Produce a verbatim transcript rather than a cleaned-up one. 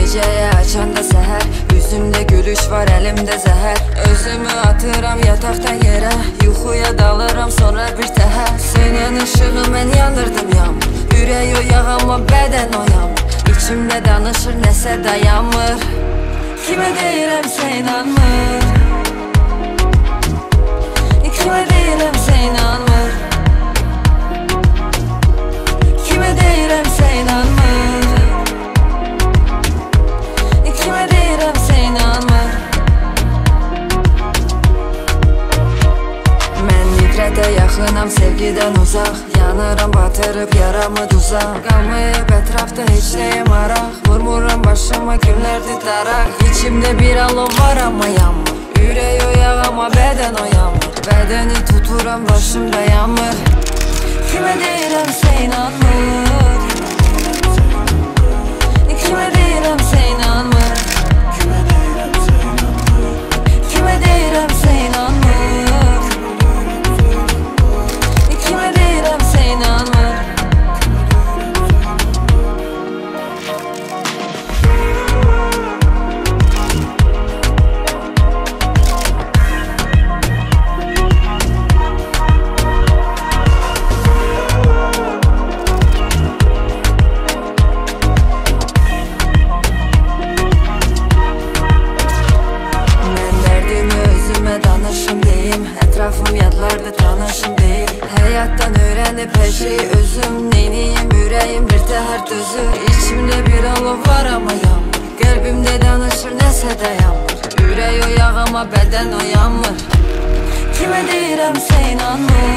Gecəyə açanda səhər, üzümdə gülüş var, əlimdə zəhər. Özümü atıram yataqdan yerə, yuxuya dalıram sonra bir təhər. Senin ışığı mən yanırdım yağmur, ürək o yağ amma bədən o yağmur. İçimdə danışır nəsə dayanmır, kimə deyirəmsə inanmır. Kimə deyirəmsə inanmır, kimə deyirəmsə inanmır, kimə deyirəmsə inanmır. Mən nifrətə yaxınam, sevgidən uzaq, yanıram, batırıb yaramı duzaq. Qalmayıb ətrafda heç nəyə maraq, vurmuram başıma günlərdir daraq. İçimdə bir alov var amma yanmır, ürək o yağ amma bədən o yanmır. Bədəni tuturam, başım dayanmır, kimə deyirəmsə inanmır, kimə deyirəmsə inanmır, kimə deyirəmsə inanmır, kimə deyirəmsə inanmır. Ətrafım yadlarda tanışım deyil, həyatdan öyrənib hər şeyi özüm. Neyniyim, ürəyim bir təhər düzür, İçimdə bir alov var amma yanmır, qəlbimdə danışır nəsə dayanmır. Ürək o yağ amma bədən o yanmır, kimə deyirəmsə inanmır.